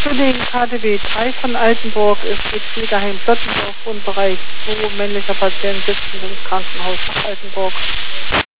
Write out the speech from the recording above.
Kollegen KDW 3 von Altenburg ist mit Pflegeheim Plottendorf und Bereich 2 männlicher Patient sitzend im Krankenhaus nach Altenburg.